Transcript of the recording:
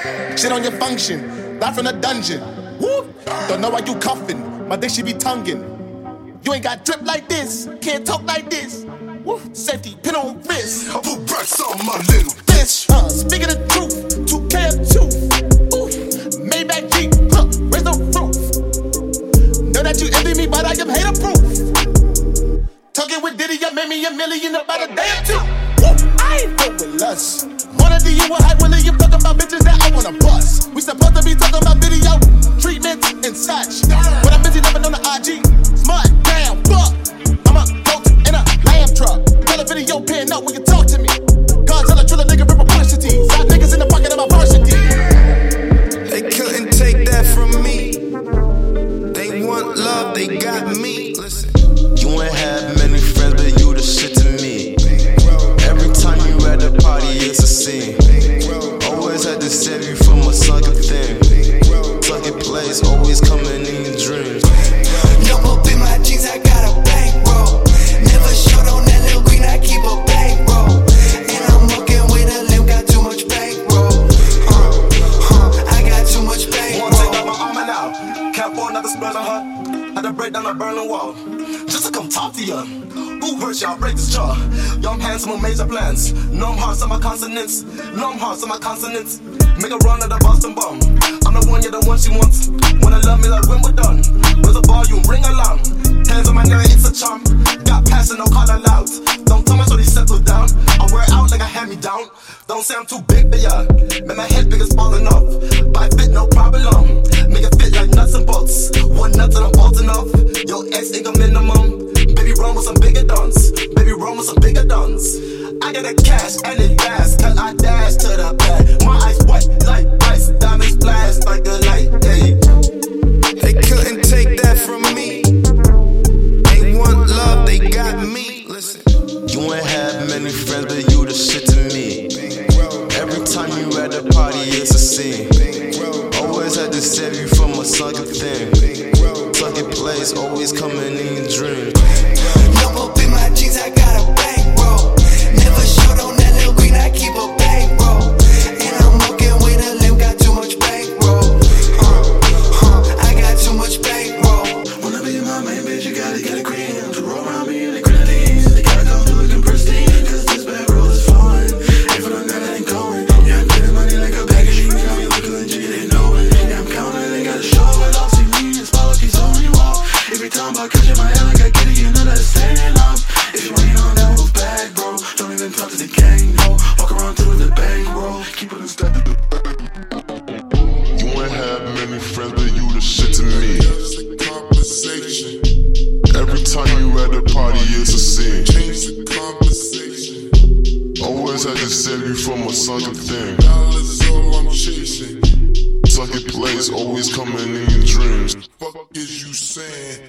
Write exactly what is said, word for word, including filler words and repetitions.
Shit on your function, not from the dungeon. Whoop. Don't know why you cuffin', my dick she be tonguing. You ain't got drip like this, can't talk like this. Woo. Safety pin on wrist. I put racks on my little bitch. Uh, speaking the truth, two K of two. Ooh, Maybach Jeep, huh, raise the roof. Know that you envy me, but I am hater proof. Talking with Diddy, you made me a million about a day or two. Woo. I ain't fuck with lust. Wanna do you a hype William talking about bitches that I wanna bust. We supposed to be talking about video treatments and such. When I'm busy living on the I G, smart, damn, fuck. I'm a goat in a lamb truck. Tell a video pin up when you talk to me. God tell a triller nigga rip a varsity. Side niggas in the pocket of my varsity. They couldn't take that from me. They want love, they got me. Listen, you ain't have many friends, but you the shit to me. Every time you at the party, it's a scene. Always had to save you from a sunken thing. Sunken place, always coming in your dreams. No more in my jeans, I got a bankroll. Never short on that little green, I keep a bankroll. And I'm walking with a limb, got too much bankroll. Uh, uh, I got too much bankroll. Wanna take out my armor now, can't afford another spell on her. Had to break down a Berlin Wall, just to come talk to ya. Who hurt y'all, break this jaw. Young handsome with major plans. No I'm hard on my consonants. No I'm hard on my consonants. Make a run at the Boston bomb. I'm the one, you're the one she wants. Wanna love me like when we're done. With a volume, ring alarm. Hands on my neck, it's a charm. Got passion, no call aloud. Don't tell me so they settle down. I wear it out like a hand me down. Don't say I'm too big for ya. Make my head big as falling off. Buy fit, no problem. Make it fit like nuts and bolts. One nut and I'm bolting off. Yo, ex ain't a minimum. Baby, run with some bigger dons. Baby, run with some bigger dons. I got the cash and it fast, cause I dash to the back. My eyes white like ice, diamonds flash like the light. Hey. They couldn't take that from me. They want love, they got me. Listen, you ain't have many friends, but you the shit to me. Every time you at the party, it's a scene. Always had to save you from a sunken thing. Sunken place, always coming in your dreams. No more in my jeans, I got a bankroll. Never short on that little green, I keep a bankroll. And I'm walking with a limb, got too much bankroll. Uh, uh, I got too much bankroll. Wanna be my main bitch, you gotta get a cream. To roll around me in the grenadines. They gotta go through looking pristine, cause this bankroll is flowing. Ain't for none that ain't going. Yeah, I'm getting money like a bag of sheets. Now you looking legit, they know it. Yeah, I'm counting, they gotta show it. All see me, it's follow, keeps on me walk. Every time I catch in my head like I get it, you know that it's staying off. If you ain't on that move back, bro, don't even talk to the gang, no. Walk around through the bankroll, keep it in step. You ain't have many friends, but you the shit to me. Conversation. Every time you at the party, it's a scene. Change the conversation. Always had to save you from a sunken thing. Dollars all I'm chasing. Sunken place, always coming in your dreams. Fuck is you saying?